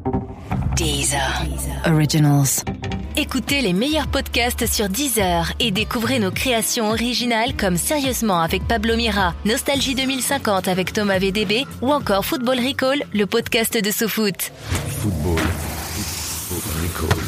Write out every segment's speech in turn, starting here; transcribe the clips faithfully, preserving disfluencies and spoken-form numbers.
Deezer Originals. Écoutez les meilleurs podcasts sur Deezer et découvrez nos créations originales comme Sérieusement avec Pablo Mira, Nostalgie deux mille cinquante avec Thomas V D B ou encore Football Recall, le podcast de SoFoot. Football. Football Recall.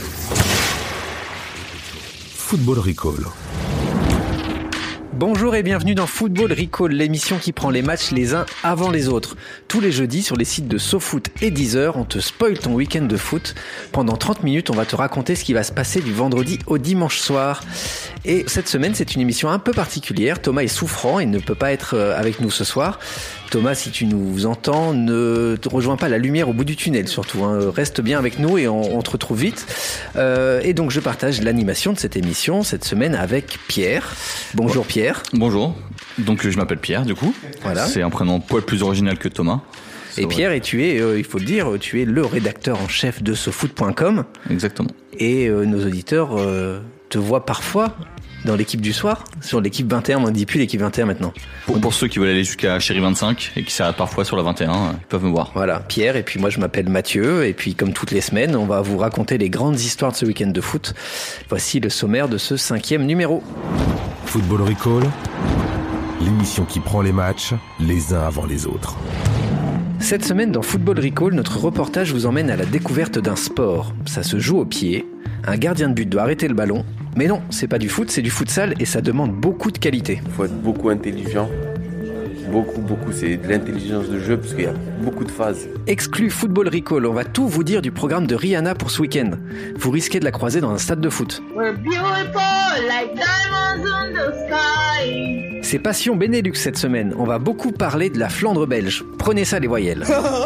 Football Recall. Bonjour et bienvenue dans Football Recall, l'émission qui prend les matchs les uns avant les autres. Tous les jeudis sur les sites de SoFoot et Deezer, on te spoil ton week-end de foot. Pendant trente minutes, on va te raconter ce qui va se passer du vendredi au dimanche soir. Et cette semaine, c'est une émission un peu particulière. Thomas est souffrant et ne peut pas être avec nous ce soir. Thomas, si tu nous entends, ne te rejoins pas la lumière au bout du tunnel surtout. Hein. Reste bien avec nous et on, on te retrouve vite. Euh, et donc je partage l'animation de cette émission cette semaine avec Pierre. Bonjour Pierre. Bonjour. Donc je m'appelle Pierre du coup. Voilà. C'est un prénom poil plus original que Thomas. Et Pierre, et tu es, euh, il faut le dire, tu es le rédacteur en chef de sofoot point com. Exactement. Et euh, nos auditeurs euh, te voient parfois dans l'équipe du soir, sur l'équipe vingt et un, on ne dit plus l'équipe vingt et un maintenant. Pour, pour ceux qui veulent aller jusqu'à Chéri vingt-cinq et qui s'arrêtent parfois sur la vingt et un, ils peuvent me voir. Voilà, Pierre, et puis moi je m'appelle Mathieu, et puis comme toutes les semaines, on va vous raconter les grandes histoires de ce week-end de foot. Voici le sommaire de ce cinquième numéro. Football Recall, l'émission qui prend les matchs les uns avant les autres. Cette semaine dans Football Recall, notre reportage vous emmène à la découverte d'un sport. Ça se joue au pied, un gardien de but doit arrêter le ballon, mais non, c'est pas du foot, c'est du futsal et ça demande beaucoup de qualité. Il faut être beaucoup intelligent, beaucoup, beaucoup, c'est de l'intelligence de jeu parce qu'il y a beaucoup de phases. Exclu Football Recall, on va tout vous dire du programme de Rihanna pour ce week-end. Vous risquez de la croiser dans un stade de foot. We're beautiful like diamonds in the sky. C'est Passion Benelux cette semaine. On va beaucoup parler de la Flandre belge. Prenez ça les voyelles.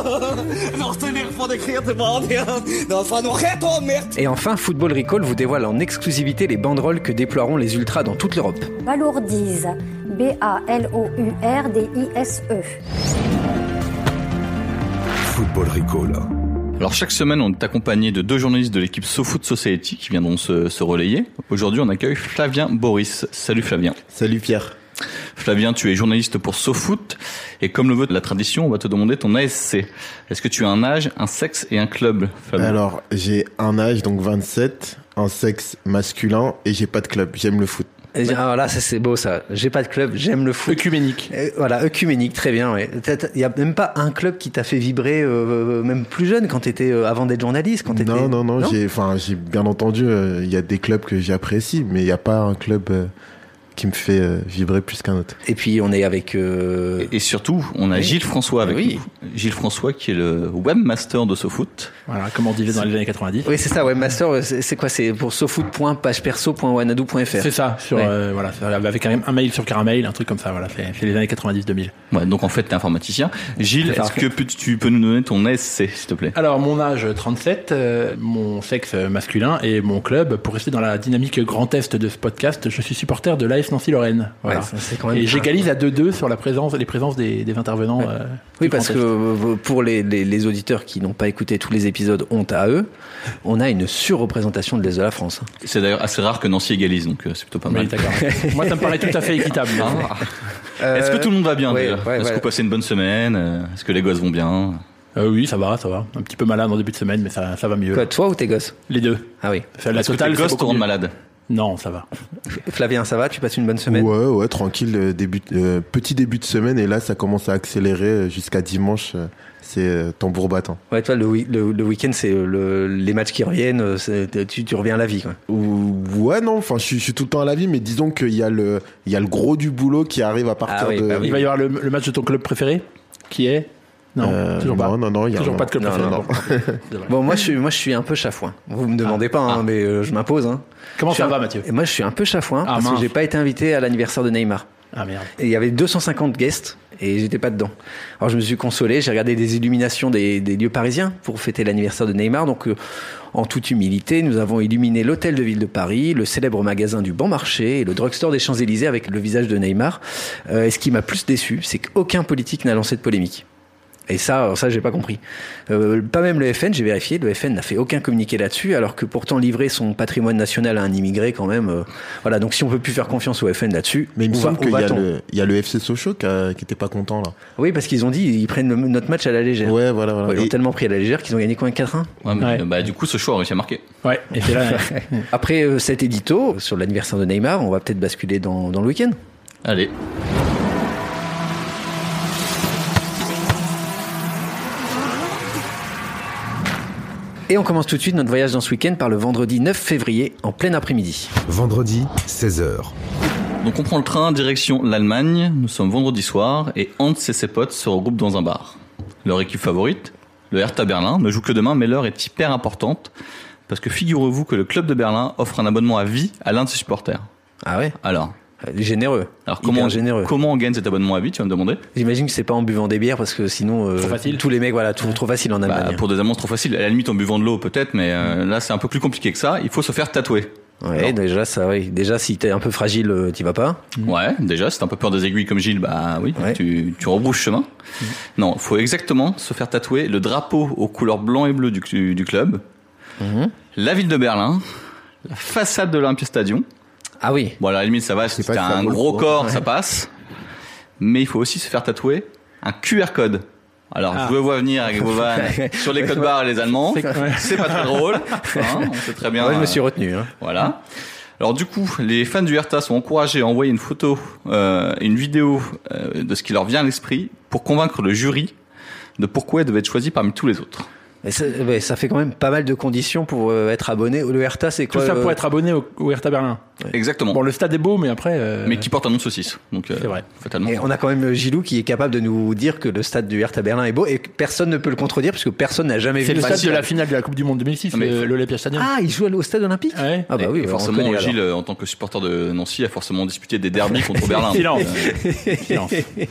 Et enfin, Football Recall vous dévoile en exclusivité les banderoles que déploieront les ultras dans toute l'Europe. Balourdise. B A L O U R D I S E. Football Recall. Alors chaque semaine, on est accompagné de deux journalistes de l'équipe SoFoot Society qui viendront se, se relayer. Aujourd'hui, on accueille Flavien Boris. Salut Flavien. Salut Pierre. Flavien, tu es journaliste pour SoFoot et comme le veut la tradition, on va te demander ton A S C. Est-ce que tu as un âge, un sexe et un club, Flavien ? Alors, j'ai un âge, donc vingt-sept, un sexe masculin et j'ai pas de club. J'aime le foot. Et ah, là, ça c'est beau ça. J'ai pas de club, j'aime le foot. Œcuménique. Et voilà, œcuménique, très bien. Ouais. Il y a même pas un club qui t'a fait vibrer, euh, même plus jeune, quand t'étais euh, avant d'être journaliste, quand t'étais. Non, non, non. non j'ai, enfin, j'ai bien entendu. Il euh, y a des clubs que j'apprécie, mais il y a pas un club. Euh... qui me fait euh, vibrer plus qu'un autre. Et puis on est avec... Euh... Et, et surtout, on a oui. Gilles François avec oui. nous. Gilles François qui est le webmaster de SoFoot. Voilà, comme on disait dans les années quatre-vingt-dix. Oui, c'est ça, webmaster, c'est, c'est quoi ? C'est pour sofoot point page perso point wanadoo point f r. C'est ça, sur, ouais. euh, voilà, avec un, un mail sur Caramel, un truc comme ça, voilà, c'est, c'est les années quatre-vingt-dix deux mille. Ouais, donc en fait, t'es informaticien. Gilles, est-ce que tu peux nous donner ton A S C, s'il te plaît ? Alors, mon âge trente-sept, euh, mon sexe masculin et mon club, pour rester dans la dynamique Grand Est de ce podcast, je suis supporter de l'A S Nancy-Lorraine. Voilà. Ouais, ça, c'est quand même et j'égalise à deux deux sur la présence, les présences des, des intervenants. Ouais. Euh, oui, parce que pour les, les, les auditeurs qui n'ont pas écouté tous les épisodes, honte à eux, on a une surreprésentation de l'Est de la France. C'est d'ailleurs assez rare que Nancy égalise, donc c'est plutôt pas mal. Oui, d'accord. Moi, ça me paraît tout à fait équitable. Hein. Euh, Est-ce que tout le monde va bien ouais, d'ailleurs ouais, Est-ce ouais. que vous passez une bonne semaine ? Est-ce que les gosses vont bien ? Euh, oui, ça va, ça va. Un petit peu malade en début de semaine, mais ça, ça va mieux. Quoi, toi ou tes gosses ? Les deux. Ah oui. La Est-ce totale, que tes gosses te rendent malade ? Non, ça va. Flavien, ça va ? Tu passes une bonne semaine ? Ouais, ouais, tranquille. Début, euh, petit début de semaine et là, ça commence à accélérer jusqu'à dimanche. Euh, c'est euh, tambour battant. Ouais, toi, le, le, le week-end, c'est le, les matchs qui reviennent. C'est, tu, tu reviens à la vie, quoi. Ouais, non. Enfin, je, je suis tout le temps à la vie, mais disons qu'il y a le, il y a le gros du boulot qui arrive à partir ah oui, de. Bah oui. Il va y avoir le, le match de ton club préféré, qui est. Non, euh, toujours non, pas. Non, non, il y a toujours non, pas de club non, préféré. Non, non. Bon, moi, je suis, moi, je suis un peu chafouin. Vous me demandez ah, pas, hein, ah. mais euh, je m'impose. Hein. Comment ça un... va, Mathieu ? Et moi, je suis un peu chafouin ah, parce mince. que j'ai pas été invité à l'anniversaire de Neymar. Ah merde. Et il y avait deux cent cinquante guests et j'étais pas dedans. Alors je me suis consolé, j'ai regardé des illuminations des, des lieux parisiens pour fêter l'anniversaire de Neymar. Donc euh, en toute humilité, nous avons illuminé l'hôtel de ville de Paris, le célèbre magasin du Bon Marché et le drugstore des Champs-Élysées avec le visage de Neymar. Euh, et ce qui m'a plus déçu, c'est qu'aucun politique n'a lancé de polémique. Et ça, ça, j'ai pas compris. Euh, pas même le F N, j'ai vérifié, le F N n'a fait aucun communiqué là-dessus, alors que pourtant livrer son patrimoine national à un immigré, quand même. Euh, voilà, donc si on peut plus faire confiance au F N là-dessus, mais il me semble qu'il y a va-t-on le, il y a le F C Sochaux qui, a, qui était pas content là. Oui, parce qu'ils ont dit, ils prennent le, notre match à la légère. Ouais, voilà, voilà. Ouais, ils ont Et... tellement pris à la légère qu'ils ont gagné quoi, quatre un. Ouais, mais, Ouais. bah, du coup, Sochaux a réussi à marquer. Ouais, et c'est là. Après euh, cet édito sur l'anniversaire de Neymar, on va peut-être basculer dans, dans le week-end. Allez. Et on commence tout de suite notre voyage dans ce week-end par le vendredi neuf février, en plein après-midi. Vendredi, seize heures. Donc on prend le train direction l'Allemagne, nous sommes vendredi soir et Hans et ses potes se regroupent dans un bar. Leur équipe favorite, le Hertha Berlin, ne joue que demain mais l'heure est hyper importante parce que figurez-vous que le club de Berlin offre un abonnement à vie à l'un de ses supporters. Ah ouais. Alors Généreux. Alors comment, généreux. comment on gagne cet abonnement à vie, tu vas me demander? J'imagine que c'est pas en buvant des bières parce que sinon euh, Trop facile. tous les mecs voilà tout, trop facile en Allemagne. Bah, pour des amants, c'est trop facile. À la limite en buvant de l'eau peut-être, mais euh, là c'est un peu plus compliqué que ça. Il faut se faire tatouer. Ouais, Alors, déjà ça oui. Déjà si t'es un peu fragile, euh, t'y vas pas. Ouais, déjà, si t'as un peu peur des aiguilles comme Gilles, bah oui, Ouais. tu, tu rebrousses chemin. Mmh. Non, faut exactement se faire tatouer le drapeau aux couleurs blanc et bleu du, du, du club, Mmh. la ville de Berlin, la façade de l'Olympia Stadium. Ah oui. Bon, à la limite, ça va, si C'est pas t'as que ça un vaut le gros coup, corps, ouais. ça passe. Mais il faut aussi se faire tatouer un Q R code. Alors, Ah. je vous vois venir avec vos vannes sur les codes barres et les Allemands. C'est- ouais. C'est pas très drôle. Hein, on sait très bien. Ouais, je me euh, suis retenu. Hein. Voilà. Alors du coup, les fans du Hertha sont encouragés à envoyer une photo, euh, une vidéo euh, de ce qui leur vient à l'esprit pour convaincre le jury de pourquoi elle devait être choisie parmi tous les autres. Et ça, ouais, ça fait quand même pas mal de conditions pour euh, être abonné. Le Hertha, c'est Tout quoi ça euh, pour être abonné au, au Hertha Berlin. Exactement. Bon, le stade est beau, mais après. euh, Mais qui porte un nom de saucisse. Donc, euh, C'est vrai. Fatalement. Et on a quand même Gilou qui est capable de nous dire que le stade du Hertha Berlin est beau et que personne ne peut le contredire parce que personne n'a jamais C'est vu le stade match. de la finale de la Coupe du Monde deux mille six, Mais le- faut- l'Olympia Stadium. Ah, il joue au stade olympique. Ouais. Ah bah oui, Et on forcément, connaît, alors. Gilles, euh, en tant que supporter de Nancy, a forcément disputé des derbys contre Berlin. Silence. Euh, Silence.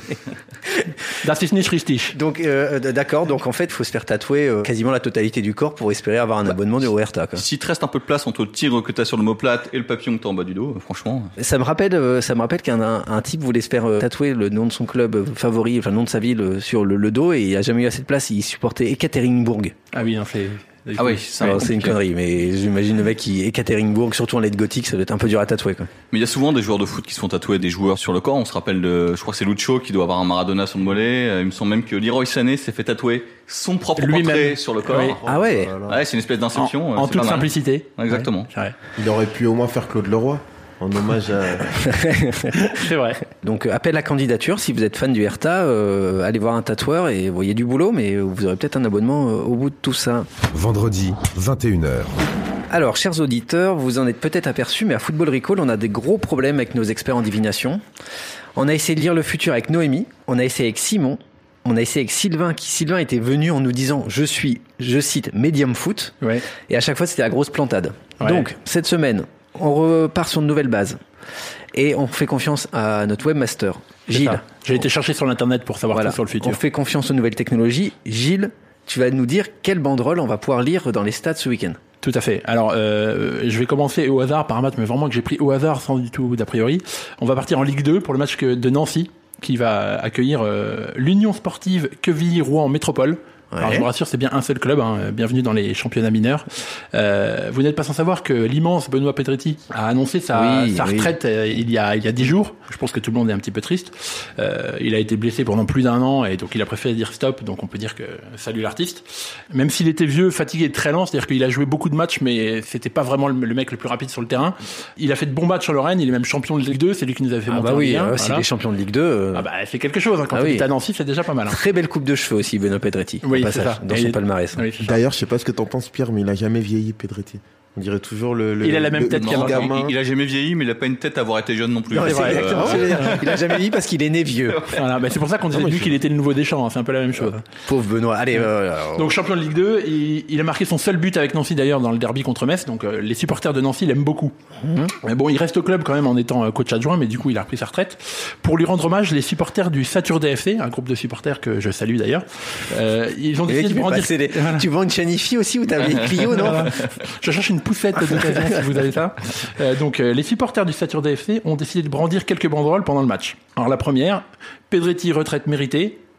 Das ist nicht richtig. Donc euh, d'accord, donc en fait, il faut se faire tatouer euh, quasiment la totalité du corps pour espérer avoir un abonnement du Hertha. Quoi. Si te reste un peu de place entre le tigre que t'as sur l'omoplate et le papillon que t'as en bas du dos, euh, franchement. Ça me rappelle, euh, ça me rappelle qu'un un, un type voulait se faire euh, tatouer le nom de son club euh, favori, enfin le nom de sa ville euh, sur le, le dos et il a jamais eu assez de place. Il supportait Ekaterinbourg. Ah oui, non, c'est. Ah oui, ça Alors, va c'est une compliqué. connerie, mais j'imagine le mec qui Ekaterinbourg, surtout en lettres gothiques, ça doit être un peu dur à tatouer. Quoi. Mais il y a souvent des joueurs de foot qui se font tatouer des joueurs sur le corps. On se rappelle de, je crois que c'est Lucho qui doit avoir un Maradona sur le mollet. Euh, Il me semble même que Leroy Sané s'est fait tatouer son propre Lui-même. portrait sur le corps. Oui. Ah ouais. Ouais, c'est une espèce En, d'inception. euh, en c'est toute pas mal. simplicité. Exactement. Ouais, ouais. Il aurait pu au moins faire Claude Leroy en hommage à. C'est vrai. Donc euh, appel à candidature, si vous êtes fan du Hertha, euh, allez voir un tatoueur et vous voyez du boulot, mais vous aurez peut-être un abonnement euh, au bout de tout ça. Vendredi, vingt et une heures. Alors, chers auditeurs, vous en êtes peut-être aperçus, mais à Football Recall, on a des gros problèmes avec nos experts en divination. On a essayé de lire le futur avec Noémie, on a essayé avec Simon, on a essayé avec Sylvain, qui Sylvain était venu en nous disant « Je suis, je cite, médium foot Ouais. ». Et à chaque fois, c'était la grosse plantade. Ouais. Donc, cette semaine, on repart sur une nouvelle base. Et on fait confiance à notre webmaster, C'est Gilles. ça. J'ai été chercher sur l'internet pour savoir Voilà. tout sur le futur. On fait confiance aux nouvelles technologies. Gilles, tu vas nous dire quelle banderole on va pouvoir lire dans les stats ce week-end. Tout à fait. Alors, euh, je vais commencer au hasard par un match, mais vraiment que j'ai pris au hasard sans du tout d'a priori. On va partir en Ligue deux pour le match que- de Nancy, qui va accueillir euh, l'Union Sportive Quevilly-Rouen Métropole. Ouais. Alors je vous rassure, c'est bien un seul club, hein. Bienvenue dans les championnats mineurs. Euh, vous n'êtes pas sans savoir que l'immense Benoît Pedretti a annoncé sa, Oui, sa oui. retraite euh, il y a il y a dix jours. Je pense que tout le monde est un petit peu triste. Euh, il a été blessé pendant plus d'un an et donc il a préféré dire stop. Donc on peut dire que salut l'artiste. Même s'il était vieux, fatigué, et très lent, c'est-à-dire qu'il a joué beaucoup de matchs, mais c'était pas vraiment le, le mec le plus rapide sur le terrain. Il a fait de bons matchs sur Lorraine. Il est même champion de Ligue deux. C'est lui qui nous avait fait Ah monter bah en oui, Ligue un, euh, s'il voilà. est champion de Ligue deux... euh, Ah bah c'est quelque chose. Hein. Quand Ah il oui. est à Nancy, c'est déjà pas mal. Hein. Très belle coupe de cheveux aussi, Benoît Pedretti. Oui, au c'est passage, ça. dans Et son il- palmarès. Oui, c'est ça. D'ailleurs, je sais pas ce que t'en penses, Pierre, mais il a jamais vieilli, Pedretti. On dirait toujours le. le Il a la même le- tête le qu'avant. Non, gamin. il, il a jamais vieilli, mais il a pas une tête à avoir été jeune non plus. Non, c'est c'est vrai. exactement ce que je veux dire. Il a jamais dit parce qu'il est né vieux. Voilà, bah c'est pour ça qu'on disait Ah, de moi, lui je- qu'il était le nouveau Deschamps, hein, c'est un peu la même chose. Pauvre Benoît. Allez, euh, Donc champion de Ligue deux, il, il a marqué son seul but avec Nancy d'ailleurs dans le derby contre Metz, donc euh, les supporters de Nancy l'aiment beaucoup. Mais bon, il reste au club quand même en étant euh, coach adjoint, mais du coup il a repris sa retraite. Pour lui rendre hommage, les supporters du Saturday F C, un groupe de supporters que je salue d'ailleurs, euh, ils ont le décidé mec, il de fait brandir... passer les- Voilà. Tu vends une Chanifi aussi ou t'as une Clio, non? Voilà. Je cherche une poussette d'occasion si vous avez ça. Euh, donc euh, les supporters du Saturday F C ont décidé de brandir quelques banderoles pendant le match. Alors la première, Pedretti retraite méritée.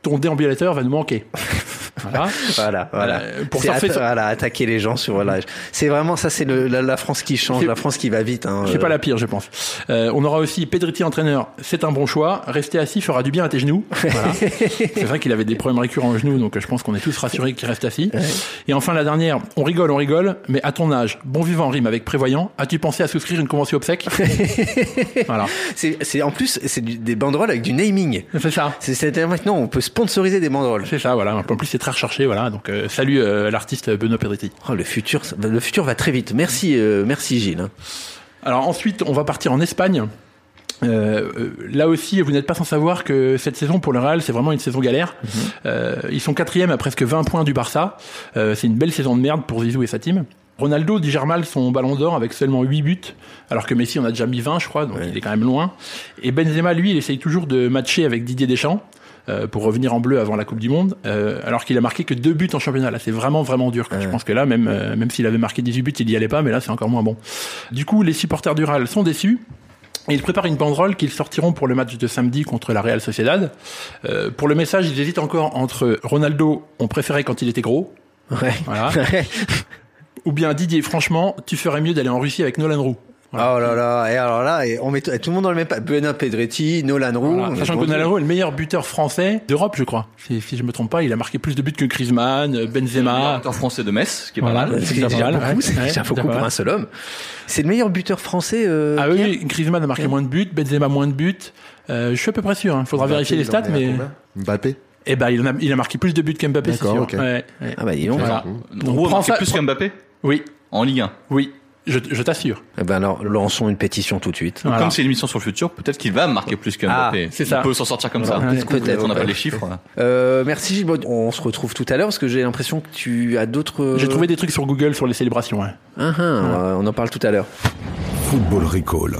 ton déambulateur va nous manquer. Voilà, voilà, voilà. Euh, pour c'est surfer atta- sur- voilà, attaquer les gens sur voilà. C'est vraiment ça, c'est le, la, la France qui change, C'est- la France qui va vite. Hein, C'est euh. pas la pire, je pense. Euh, on aura aussi Pedretti entraîneur. C'est un bon choix. Rester assis fera du bien à tes genoux. Voilà. C'est vrai qu'il avait des problèmes récurrents aux genoux, donc je pense qu'on est tous rassurés qu'il reste assis. Ouais. Et enfin la dernière. On rigole, on rigole, mais à ton âge, bon vivant rime avec prévoyant. As-tu pensé à souscrire une convention obsèque? Voilà. C'est, c'est en plus c'est du, des banderoles avec du naming. C'est ça. C'est, c'est maintenant on peut sponsoriser des banderoles. C'est ça, voilà. En plus, c'est très recherché, voilà. Donc, euh, salut euh, l'artiste Benoît Pedretti. Oh, le futur, le futur va très vite. Merci, euh, merci Gilles. hein. Alors ensuite, on va partir en Espagne. Euh, euh, là aussi, vous n'êtes pas sans savoir que cette saison pour le Real, c'est vraiment une saison galère. Mhm. Euh, ils sont quatrième à presque vingt points du Barça. Euh, c'est une belle saison de merde pour Zizou et sa team. Ronaldo digère mal son ballon d'or avec seulement huit buts, alors que Messi en a déjà mis vingt, je crois, donc Ouais. il est quand même loin. Et Benzema, lui, il essaye toujours de matcher avec Didier Deschamps. Euh, pour revenir en bleu avant la Coupe du Monde, euh, alors qu'il a marqué que deux buts en championnat. Là, c'est vraiment vraiment dur. quoi. Ouais. Je pense que là, même euh, même s'il avait marqué dix-huit buts, il y allait pas, mais là, c'est encore moins bon. Du coup, les supporters du Real sont déçus. Et ils préparent une banderole qu'ils sortiront pour le match de samedi contre la Real Sociedad. Euh, pour le message, ils hésitent encore entre Ronaldo, on préférait quand il était gros, Ouais. voilà, ou bien Didier, franchement, tu ferais mieux d'aller en Russie avec Nolan Roux. Voilà. Oh là là, et alors là, et on met t- tout le monde dans le même pas. Benoît Pedretti, Nolan Roux. Voilà. Sachant que Nolan Roux est le meilleur buteur français d'Europe, je crois. Si, si je me trompe pas, il a marqué plus de buts que Griezmann, Benzema. En français de Metz, ce qui est Voilà. pas mal. C'est C'est déjà déjà pas mal, beaucoup, ouais. c'est Ouais, déjà c'est beaucoup déjà pour pas un mal. seul homme. C'est le meilleur buteur français. Euh, Ah Pierre oui, Griezmann a marqué Ok. moins de buts, Benzema moins de buts. Euh, je suis à peu près sûr. Hein. Faudra Mbappé, vérifier les il en stats, est à mais combien Mbappé. eh ben il en a, il a marqué plus de buts qu'Mbappé, c'est D'accord, sûr. ok. Ouais, ouais. Ah bah dis donc. Voilà. Donc, Roux a prends marqué ça- plus qu'Mbappé Oui, en Ligue un. oui, je, je t'assure. Eh ben alors, lançons une pétition tout de suite. Voilà. Comme c'est une émission sur le futur, peut-être qu'il va marquer plus qu'Mbappé. Ah, c'est ça. On peut s'en sortir comme Voilà. ça. Ouais, peut-être. On n'a pas les chiffres. Euh, merci Gilles. Bon, on se retrouve tout à l'heure parce que j'ai l'impression que tu as d'autres. J'ai trouvé des trucs sur Google sur les célébrations. Ouais. Ah, ah, euh, on en parle tout à l'heure. Football Recall.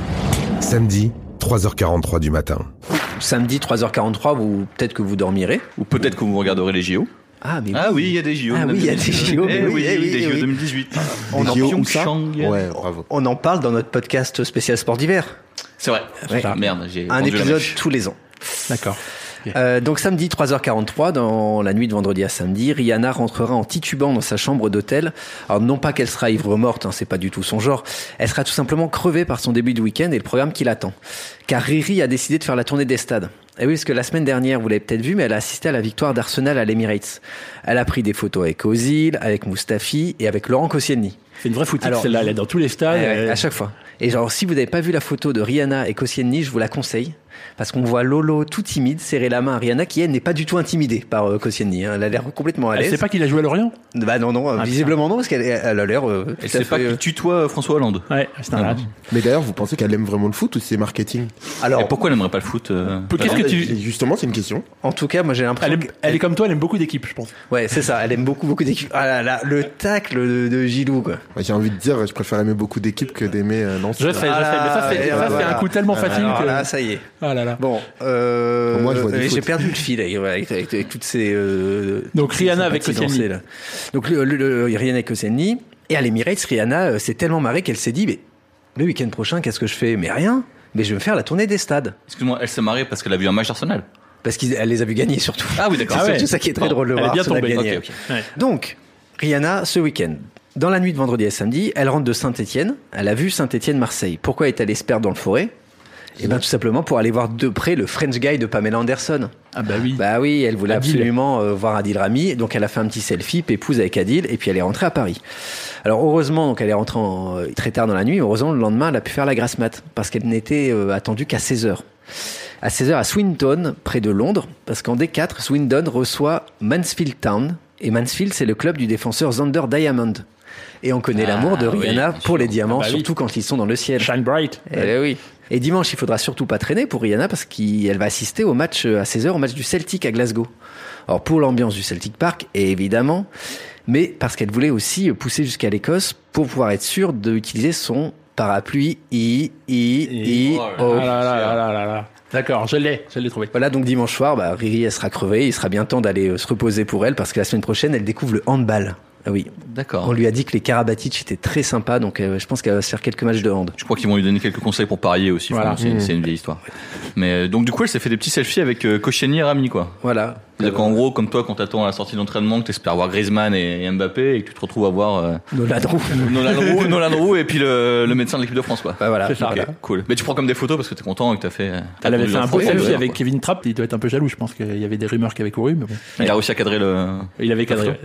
Samedi, trois heures quarante-trois du matin. Samedi trois heures quarante-trois, vous peut-être que vous dormirez. Ou peut-être que vous regarderez les J O. Ah mais Ah oui, il y a des J O. Ah oui, il y a des J O, Eh mais oui, oui, eh oui, des eh J O oui. deux mille dix-huit. On Les en J O où ça Pyeongchang. Ouais, bravo. On en parle dans notre podcast spécial sport d'hiver. C'est vrai. Ouais. Ah, merde, j'ai Un vendu la épisode mèche. tous les ans. D'accord. Euh, donc samedi trois heures quarante-trois, dans la nuit de vendredi à samedi, Rihanna rentrera en titubant dans sa chambre d'hôtel. Alors non pas qu'elle sera ivre morte, hein, c'est pas du tout son genre. Elle sera tout simplement crevée par son début de week-end et le programme qui l'attend. Car Riri a décidé de faire la tournée des stades. Et oui, parce que la semaine dernière, vous l'avez peut-être vu, mais elle a assisté à la victoire d'Arsenal à l'Emirates. Elle a pris des photos avec Ozil, avec Mustafi et avec Laurent Koscielny. C'est une vraie foutue Alors, celle-là. Elle est dans tous les stades. Ouais, elle- à chaque fois. Et genre, si vous n'avez pas vu la photo de Rihanna et Koscielny, je vous la conseille. Parce qu'on voit Lolo tout timide serrer la main à Rihanna qui, elle, n'est pas du tout intimidée par euh, Koscielny. hein. Elle a l'air complètement à Elle l'aise. sait pas qu'il a joué à Lorient. Bah non, non, Ah, visiblement non, parce qu'elle elle a l'air... euh, Elle tout à sait pas fait, euh, qu'il tutoie François Hollande. Ouais, c'est un Ah, lâche. Mais d'ailleurs, vous pensez qu'elle aime vraiment le foot ou c'est marketing? Alors, Et pourquoi elle n'aimerait pas le foot euh, Qu'est-ce que tu... Et Justement, c'est une question. en tout cas, moi j'ai l'impression Elle est, que- elle est comme toi, elle aime beaucoup d'équipes, je pense. Ouais, c'est ça, elle aime beaucoup, beaucoup d'équipes. Ah là là, le tacle de, de Gilou, quoi. Ouais, J'ai envie de dire, je préfère aimer beaucoup d'équipes que d'aimer euh, Nancy. Je sais, je sais, mais ça, c'est et ça, c'est voilà. un coup tellement facile Alors que... là, ça y est. Ah là là. Bon, euh, Pour moi, je vois du euh, foot. j'ai perdu le fil avec, avec, avec- avec toutes ces... euh, Donc, toutes ces Rihanna avec sympathies Koscielny. dansées, là. Donc le, le, le- Rihanna avec Koscielny. Et à l'Emirates, Rihanna euh, s'est tellement marrée qu'elle s'est dit, mais le week-end prochain, qu'est-ce que je fais? Mais rien. Mais je vais me faire la tournée des stades. Excuse-moi, elle s'est marrée parce qu'elle a vu un match d'Arsenal. Parce qu'elle les a vus gagner, surtout. Ah oui, d'accord. C'est Ah ouais. surtout ça qui est très Bon, drôle de elle est voir. bien Arsenal tombée. gagner. Ok, ok. Ouais. Donc, Rihanna, ce week-end, dans la nuit de vendredi à samedi, elle rentre de Saint-Étienne. Elle a vu Saint-Étienne-Marseille. Pourquoi est-elle se perdre dans le forêt? Eh bien, tout simplement pour aller voir de près le French Guy de Pamela Anderson. Ah bah oui. Bah oui, elle voulait Adil. absolument euh, voir Adil Rami. Donc, elle a fait un petit selfie, pépouse avec Adil, et puis elle est rentrée à Paris. Alors, heureusement, donc elle est rentrée en- euh, très tard dans la nuit. Heureusement, le lendemain, elle a pu faire la grasse mat, parce qu'elle n'était euh, attendue qu'à seize heures. À seize heures à Swinton, près de Londres, parce qu'en D quatre, Swindon reçoit Mansfield Town. Et Mansfield, c'est le club du défenseur Zander Diamond. Et on connaît Ah, l'amour de oui, Rihanna bien pour sûr. les diamants, Ah bah oui. surtout quand ils sont dans le ciel. Shine bright. Eh oui. Et dimanche, il faudra surtout pas traîner pour Rihanna parce qu'elle va assister au match à seize heures, au match du Celtic à Glasgow. Alors pour l'ambiance du Celtic Park, évidemment, mais parce qu'elle voulait aussi pousser jusqu'à l'Écosse pour pouvoir être sûre d'utiliser son parapluie I, I, I, Oh O. Ah là là là là là là. D'accord, je l'ai, je l'ai trouvé. Voilà, donc dimanche soir, bah, Riri, elle sera crevée. Il sera bien temps d'aller euh, se reposer pour elle parce que la semaine prochaine, elle découvre le handball. Ah oui. D'accord. On lui a dit que les Karabatic étaient très sympas, donc euh, je pense qu'elle va se faire quelques matchs de hand. Je crois qu'ils vont lui donner quelques conseils pour parier aussi. Voilà. C'est, mmh. c'est une vieille histoire. Mais euh, donc du coup, elle s'est fait des petits selfies avec euh, Koscielny et Rami, quoi. Voilà. C'est-à-dire qu'en gros, comme toi, quand t'attends à la sortie d'entraînement, que t'espères voir Griezmann et, et Mbappé, et que tu te retrouves à voir euh, Nolan Roux, Nolan Roux, Nolan Roux, et puis le, le médecin de l'équipe de France, quoi. Bah voilà. C'est ça. Okay, Voilà. Cool. Mais tu prends comme des photos parce que t'es content et que t'as fait. T'as Elle avait fait un beau selfie avec quoi. Kevin Trapp. Il doit être un peu jaloux. Je pense qu'il y avait des rumeurs qui avaient couru, mais bon. Il a réussi à cadrer le. Il avait cadré.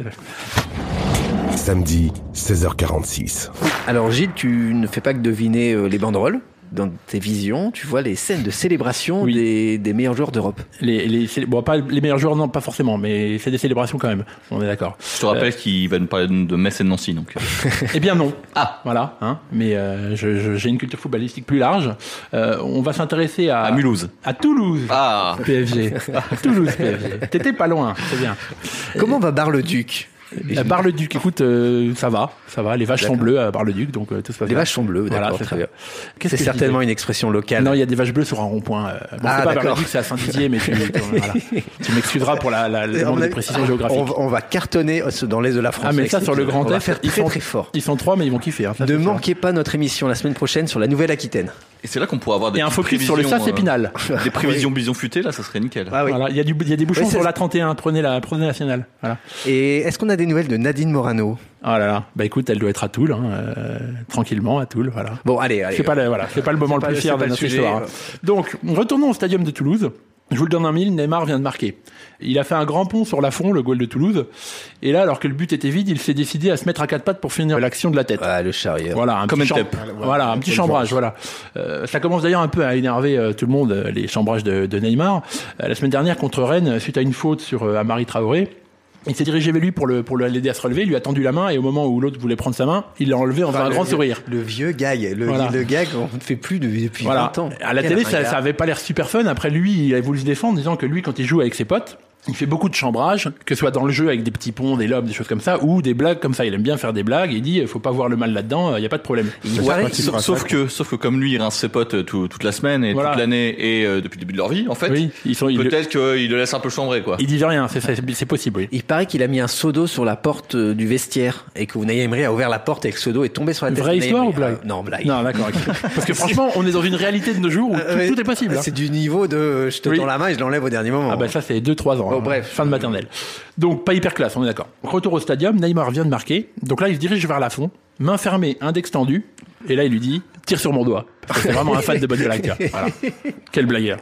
Samedi, seize heures quarante-six. Alors Gilles, tu ne fais pas que deviner euh, les banderoles. Dans tes visions, tu vois les scènes de célébration Oui. des, des meilleurs joueurs d'Europe. Les, les, bon, pas les meilleurs joueurs, non, pas forcément, mais c'est des célébrations quand même. On est d'accord. Je te rappelle euh... qu'il va nous parler de Metz et de Nancy, donc. Eh bien non. Ah, voilà. Hein, mais euh, je, je, j'ai une culture footballistique plus large. Euh, on va s'intéresser à. À Mulhouse. À Toulouse. Ah. P F G. Toulouse P F G. T'étais pas loin, c'est bien. Comment va Bar-le-Duc? À Bar-le-Duc, écoute, euh, ça va, ça va. Les vaches D'accord. sont bleues à Bar-le-Duc, donc euh, tout se passe Les bien. vaches sont bleues, d'accord, Voilà, c'est très ça. bien. Qu'est-ce C'est que je certainement disais une expression locale. Non, il y a des vaches bleues sur un rond-point. Euh, bon, Ah, c'est pas d'accord. Bar-le-Duc, c'est à Saint-Didier, mais tu, tu, voilà. Tu m'excuseras pour la, la, le On manque a- de précision géographique. On, va- on va cartonner dans l'est de la France. Ah, mais avec ça, cet sur le épisode. Grand On va Est, faire ils très sont- très fort. Ils sont trois, mais ils vont kiffer. Hein, ça, Ne c'est sûr. manquez pas notre émission la semaine prochaine sur la Nouvelle-Aquitaine. Et c'est là qu'on pourra avoir des Et un petites focus sur le prévisions, sas épinal. euh, des prévisions bison futé, là, ça serait nickel. Ah oui. Voilà, il y a du, il y a des bouchons Oui, c'est- sur la trente et un. Prenez la, prenez la nationale. Voilà. Et est-ce qu'on a des nouvelles de Nadine Morano? Oh là là. Bah écoute, elle doit être à Toul, hein, euh, tranquillement à Toul. Voilà. Bon, allez, allez. C'est pas le, voilà, c'est pas le moment C'est le pas- plus fier c'est pas de le notre sujet, histoire. euh. hein. Donc, retournons au stadium de Toulouse. Je vous le donne en mille, Neymar vient de marquer. Il a fait un grand pont sur Lafond, le goal de Toulouse. Et là, alors que le but était vide, il s'est décidé à se mettre à quatre pattes pour finir l'action de la tête. Ah, le charrière. Voilà, un Comme petit, un cham- tep. voilà, un petit chambrage, voilà. Euh, ça commence d'ailleurs un peu à énerver euh, tout le monde, euh, les chambrages de, de Neymar. Euh, la semaine dernière contre Rennes, suite à une faute sur euh, Amari Traoré, il s'est dirigé vers lui pour le pour le- l'aider à se relever, il lui a tendu la main et au moment où l'autre voulait prendre sa main, il l'a enlevé en faisant Enfin, un le- grand sourire. Le vieux gag. Le, Voilà. le gag, on ne fait plus de- depuis Voilà. vingt ans. À la Quel télé, ça, ringard. ça avait pas l'air super fun. Après, lui, il a voulu se défendre, disant que lui, quand il joue avec ses potes, il fait beaucoup de chambrage, que ce soit dans le jeu avec des petits ponts, des lobes, des choses comme ça, ou des blagues comme ça. Il aime bien faire des blagues. Et il dit, faut pas voir le mal là-dedans. Il y a pas de problème. Il Ouais, paraît- sauf, sauf que, sauf que comme lui, il rince ses potes euh, tout- toute la semaine et Voilà. toute l'année et euh, depuis le début de leur vie, en fait. Oui, ils sont. ils le- Peut-être qu'il le laisse un peu chambrer, quoi. Il dit rien. C'est c'est- c'est possible. Oui. Il paraît qu'il a mis un seau d'eau sur la porte euh, du vestiaire et que Unai Emery a ouvert la porte et que ce seau d'eau est tombé sur la tête Vraie d'Unai histoire Emery. ou blague Ah, Non, blague. Non, d'accord. ok. Parce que franchement, on est dans une réalité de nos jours où tout, Euh, ouais, tout est possible. hein. C'est du niveau de je te Oui. tends la main et je l'enlève au dernier moment. Ah bah ça c'est deux trois ans. Bon, hein. bref. Fin de maternelle. Donc pas hyper classe, on est d'accord. Retour au stadium, Neymar vient de marquer. Donc là il se dirige vers Lafond, main fermée, index tendu. Et là il lui dit tire sur mon doigt. Parce que c'est vraiment un fan de bonne acteur. Voilà. Quel blagueur.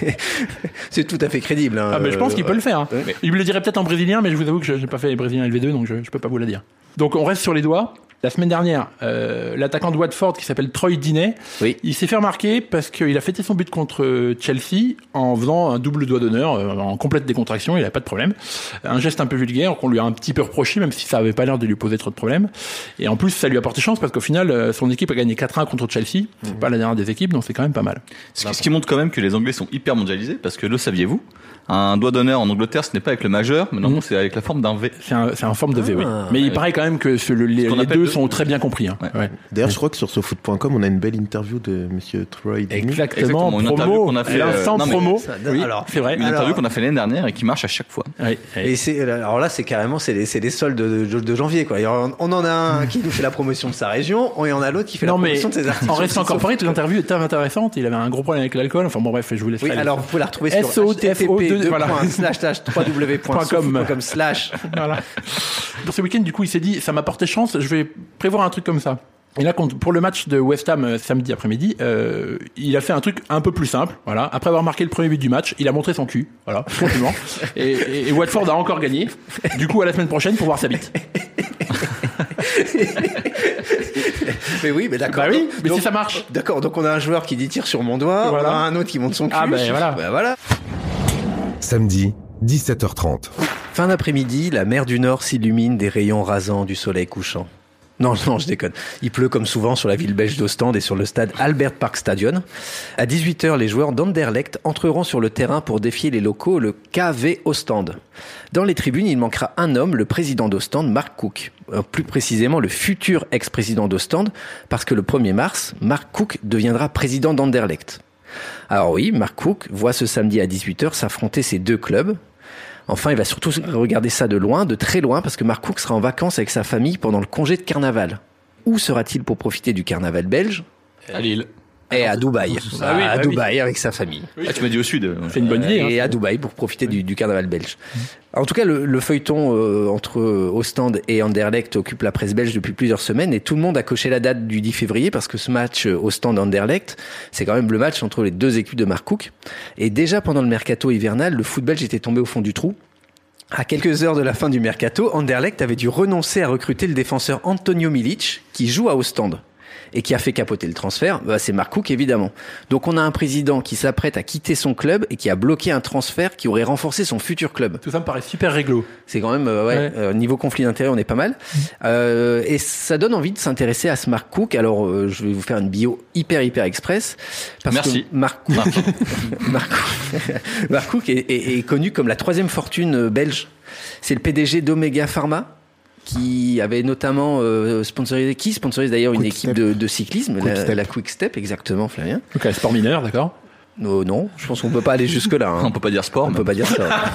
C'est tout à fait crédible. hein. Ah mais je pense qu'il peut le faire. hein. ouais. Il me le dirait peut-être en brésilien, mais je vous avoue que je n'ai pas fait les brésiliens L V deux, donc je, je peux pas vous le dire. Donc on reste sur les doigts. La semaine dernière, euh, l'attaquant de Watford qui s'appelle Troy Deeney, Oui. il s'est fait remarquer parce qu'il a fêté son but contre Chelsea en faisant un double doigt d'honneur, euh, en complète décontraction, il n'avait pas de problème. Un geste un peu vulgaire qu'on lui a un petit peu reproché, même si ça avait pas l'air de lui poser trop de problèmes. Et en plus, ça lui a porté chance parce qu'au final, euh, son équipe a gagné quatre un contre Chelsea. C'est pas la dernière des équipes, donc c'est quand même pas mal. Ce qui, ce qui montre quand même que les Anglais sont hyper mondialisés, parce que le saviez-vous, un doigt d'honneur en Angleterre, ce n'est pas avec le majeur, mais non, Mhm. c'est avec la forme d'un V. C'est un, c'est un forme de V, oui. Ah, Mais il ouais. paraît quand même que ce- le- les, Ce qu'on les appelle deux le- sont très bien compris. Hein. Ouais. Ouais. D'ailleurs, je crois que sur sofoot point com, on a une belle interview de monsieur Troy Deeney. Exactement, Exactement, une interview promo, qu'on a fait, l'instant euh, non, mais promo. ça- oui, alors, c'est vrai. Une Alors- interview qu'on a fait l'année dernière et qui marche à chaque fois. Oui, oui. Et c'est alors là c'est carrément c'est les c'est les soldes de, de, de janvier quoi. Et on, on en a un qui nous fait la promotion de sa région et on en a l'autre qui fait Non la mais promotion de ses articles. en sur le restant site corporate, Sophie. l'interview était intéressante. Il avait un gros problème avec l'alcool. Enfin bon bref, je vous laisse. Oui, aller. alors vous pouvez la retrouver sur S O F O deux, h t t p voilà. slash slash w w w point sophie point com slash. Voilà. Pour ce week-end, du coup, il s'est dit, ça m'a porté chance. Je vais prévoir un truc comme ça. Et là, quand- pour le match de West Ham euh, samedi après-midi, euh, il a fait un truc un peu plus simple. Voilà. Après avoir marqué le premier but du match, il a montré son cul. Voilà, tout simplement. et, et, et Watford a encore gagné. Du coup, à la semaine prochaine pour voir sa bite. Mais oui, mais d'accord. Bah oui, Donc- mais donc- si ça marche. D'accord, donc on a un joueur qui dit tire sur mon doigt, Voilà. on a un autre qui monte son cul. Ah, ben voilà. Ben voilà. Samedi, dix-sept heures trente. Fin d'après-midi, la mer du Nord s'illumine des rayons rasants du soleil couchant. Non, non, je déconne. Il pleut comme souvent sur la ville belge d'Ostende et sur le stade Albert Park Stadion. À dix-huit heures, les joueurs d'Anderlecht entreront sur le terrain pour défier les locaux, le K V Ostende. Dans les tribunes, il manquera un homme, le président d'Ostende, Mark Cook. Euh, Plus précisément, le futur ex-président d'Ostende, parce que le premier mars, Mark Cook deviendra président d'Anderlecht. Alors oui, Mark Cook voit ce samedi à dix-huit heures s'affronter ces deux clubs. Enfin, il va surtout regarder ça de loin, de très loin, parce que Mark Cook sera en vacances avec sa famille pendant le congé de carnaval. Où sera-t-il pour profiter du carnaval belge ? À Lille. Et à Dubaï. Ah oui, à bah Dubaï oui. avec sa famille. Ah, tu m'as dit au sud. C'est une bonne idée. Et hein. à Dubaï pour profiter du, du carnaval belge. En tout cas, le, le feuilleton euh, entre Ostende et Anderlecht occupe la presse belge depuis plusieurs semaines et tout le monde a coché la date du dix février parce que ce match Ostende-Anderlecht, c'est quand même le match entre les deux équipes de Mark Cook. Et déjà pendant le mercato hivernal, le foot belge était tombé au fond du trou. À quelques heures de la fin du mercato, Anderlecht avait dû renoncer à recruter le défenseur Antonio Milic qui joue à Ostende. Et qui a fait capoter le transfert, bah c'est Mark Cook évidemment. Donc on a un président qui s'apprête à quitter son club et qui a bloqué un transfert qui aurait renforcé son futur club. Tout ça me paraît super réglo. C'est quand même, euh, ouais, ouais. Euh, niveau conflit d'intérêts, on est pas mal. Mmh. Euh, et ça donne envie de s'intéresser à ce Mark Cook. Alors euh, je vais vous faire une bio hyper hyper express. Parce Merci. Que Mark Cook, Mark Cook, Mark Cook est, est, est connu comme la troisième fortune belge. C'est le P D G d'Omega Pharma, qui avait notamment euh, sponsorisé, qui sponsorise d'ailleurs Quick une équipe de, de cyclisme, Quick la, Step. la Quick Step, exactement, Flavien. Donc un sport mineur, d'accord. No, non, je pense qu'on peut pas aller jusque-là. Hein. On peut pas dire sport. On mais... peut pas dire ça.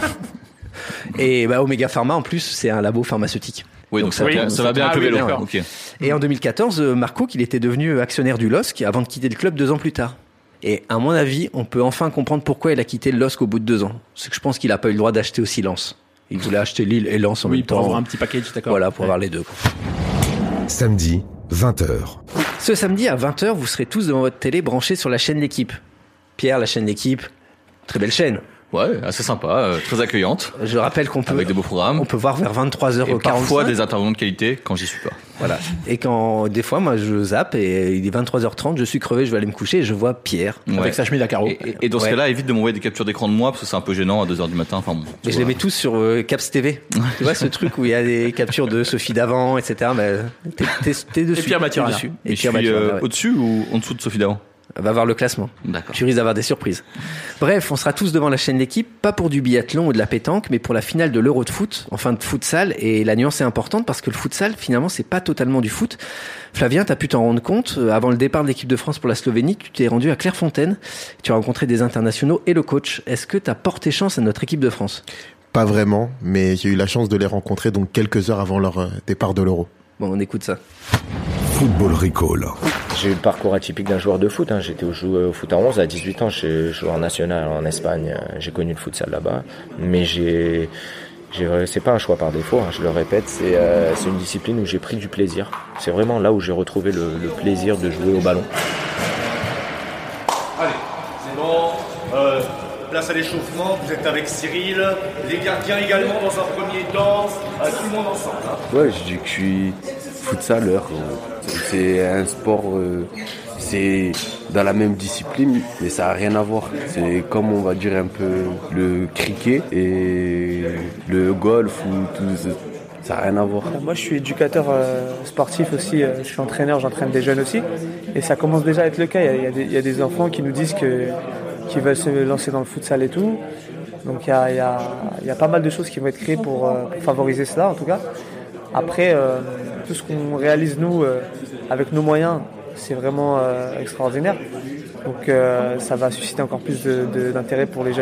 Et bah, Omega Pharma, en plus, c'est un labo pharmaceutique. Oui, donc, donc ça, oui, va, ça va bien avec le vélo. Ouais. Okay. Et en deux mille quatorze, Mark Cook, il était devenu actionnaire du L O S C avant de quitter le club deux ans plus tard. Et à mon avis, on peut enfin comprendre pourquoi il a quitté le L O S C au bout de deux ans. C'est que je pense qu'il a pas eu le droit d'acheter aussi Lens. Il voulait acheter Lille et Lens en oui, même temps. Oui, pour avoir un petit package, d'accord. Voilà, pour ouais. avoir les deux. Quoi. Samedi, vingt heures. Ce samedi à vingt heures, vous serez tous devant votre télé branchés sur la chaîne L'Équipe. Pierre, la chaîne L'Équipe, très belle chaîne. Ouais, assez sympa, euh, très accueillante. Je rappelle qu'on peut avec des beaux programmes. On peut voir vers vingt-trois heures quarante-cinq. Parfois des intervenants de qualité quand j'y suis pas. Voilà. Et quand des fois moi je zappe et il est vingt-trois heures trente, je suis crevé, je vais aller me coucher et je vois Pierre ouais. avec sa chemise à carreaux. Et, et, et dans ce ouais. cas-là, évite de m'envoyer des captures d'écran de moi parce que c'est un peu gênant à deux heures du matin. Enfin bon. Mais je les mets tous sur euh, Caps T V. Tu vois ce truc où il y a des captures de Sophie Davant, et cetera. Mais t'es, t'es, t'es dessus. Et Pierre Mathieu dessus. Et, et Pierre Mathieu. Euh, ouais. Au-dessus ou en dessous de Sophie Davant? Va voir le classement. D'accord. Tu risques d'avoir des surprises. Bref, on sera tous devant la chaîne L'Équipe, pas pour du biathlon ou de la pétanque, mais pour la finale de l'Euro de foot, enfin de futsal. Et la nuance est importante parce que le futsal, finalement, c'est pas totalement du foot. Flavien, t'as pu t'en rendre compte. Avant le départ de l'équipe de France pour la Slovénie, tu t'es rendu à Clairefontaine. Tu as rencontré des internationaux et le coach. Est-ce que t'as porté chance à notre équipe de France? Pas vraiment, mais j'ai eu la chance de les rencontrer donc quelques heures avant leur départ de l'Euro. Bon, on écoute ça. Football Recall. J'ai eu le parcours atypique d'un joueur de foot. Hein. J'étais au, au foot à onze, à dix-huit ans, j'ai joué en national en Espagne. J'ai connu le futsal là-bas. Mais j'ai, j'ai, c'est pas un choix par défaut, hein, je le répète. C'est, euh, c'est une discipline où j'ai pris du plaisir. C'est vraiment là où j'ai retrouvé le, le plaisir de jouer au ballon. Allez, c'est bon. Euh, place à l'échauffement, vous êtes avec Cyril. Les gardiens également dans un premier temps. Euh, tout le monde ensemble. Hein. Ouais, je dis que je suis futsaleur. C'est un sport, euh, c'est dans la même discipline, mais ça n'a rien à voir. C'est comme on va dire un peu le cricket et le golf ou tout, ça n'a rien à voir. Moi, je suis éducateur euh, sportif aussi. Euh, je suis entraîneur, j'entraîne des jeunes aussi, et ça commence déjà à être le cas. Il y a, il y a, des, il y a des enfants qui nous disent que qui veulent se lancer dans le futsal et tout. Donc il y a, il y a, il y a pas mal de choses qui vont être créées pour, euh, pour favoriser cela, en tout cas. Après, euh, tout ce qu'on réalise nous euh, avec nos moyens, c'est vraiment euh, extraordinaire. Donc euh, ça va susciter encore plus de, de, d'intérêt pour les jeunes.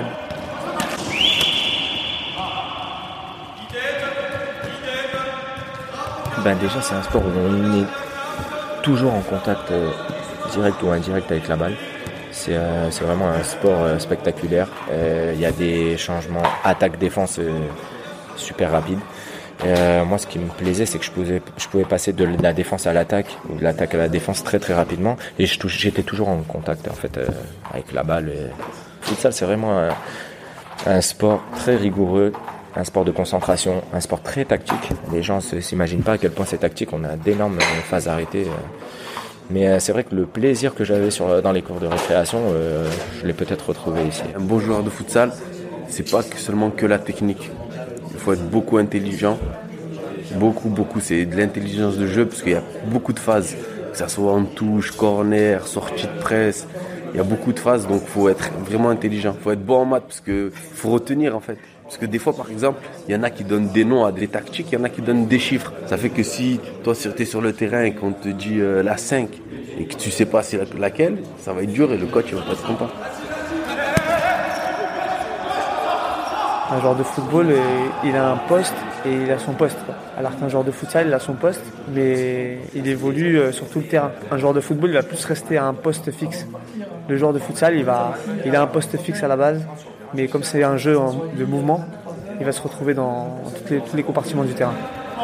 Ben déjà, c'est un sport où on est toujours en contact euh, direct ou indirect avec la balle. C'est, euh, c'est vraiment un sport euh, spectaculaire. Il euh, y a des changements attaque-défense euh, super rapides. Euh, moi, ce qui me plaisait, c'est que je pouvais, je pouvais passer de la défense à l'attaque ou de l'attaque à la défense très très rapidement, et je, j'étais toujours en contact en fait euh, avec la balle. Et... Futsal, c'est vraiment un, un sport très rigoureux, un sport de concentration, un sport très tactique. Les gens ne s'imaginent pas à quel point c'est tactique. On a d'énormes phases arrêtées. Euh... Mais euh, c'est vrai que le plaisir que j'avais sur, dans les cours de récréation, euh, je l'ai peut-être retrouvé ici. Un bon joueur de futsal, c'est pas que seulement que la technique. Il faut être beaucoup intelligent, beaucoup, beaucoup. C'est de l'intelligence de jeu parce qu'il y a beaucoup de phases, que ça soit en touche, corner, sortie de presse. Il y a beaucoup de phases, donc il faut être vraiment intelligent. Il faut être bon en maths parce que faut retenir en fait. Parce que des fois, par exemple, il y en a qui donnent des noms à des tactiques, il y en a qui donnent des chiffres. Ça fait que si toi, tu es sur le terrain et qu'on te dit euh, la cinq et que tu sais pas c'est laquelle, ça va être dur et le coach il va pas être content. Un joueur de football, euh, il a un poste et il a son poste, quoi. Alors qu'un joueur de futsal, il a son poste, mais il évolue euh, sur tout le terrain. Un joueur de football, il va plus rester à un poste fixe. Le joueur de futsal, il, va, il a un poste fixe à la base, mais comme c'est un jeu en, de mouvement, il va se retrouver dans toutes les, tous les compartiments du terrain.